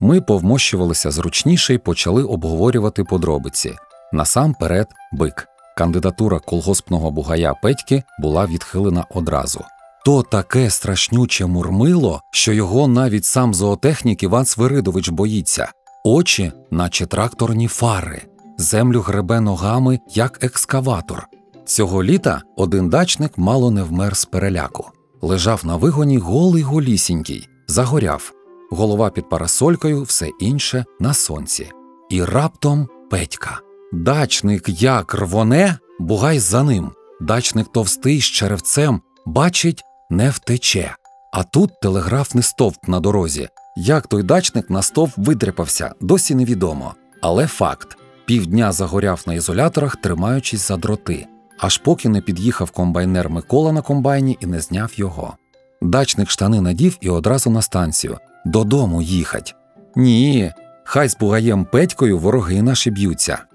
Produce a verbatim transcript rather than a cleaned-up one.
Ми повмощувалися зручніше й почали обговорювати подробиці. Насамперед бик. Кандидатура колгоспного бугая Петьки була відхилена одразу. То таке страшнюче мурмило, що його навіть сам зоотехнік Іван Свиридович боїться. Очі, наче тракторні фари. Землю гребе ногами, як екскаватор. Цього літа один дачник мало не вмер з переляку. Лежав на вигоні голий-голісінький, загоряв. Голова під парасолькою, все інше на сонці. І раптом Петька. Дачник як рвоне, бугай за ним. Дачник товстий з черевцем, бачить, не втече. А тут телеграфний стовп на дорозі. Як той дачник на стовп видряпався, досі невідомо. Але факт. Півдня загоряв на ізоляторах, тримаючись за дроти. Аж поки не під'їхав комбайнер Микола на комбайні і не зняв його. Дачник штани надів і одразу на станцію. Додому їхать. Ні, хай з бугаєм Петькою вороги наші б'ються.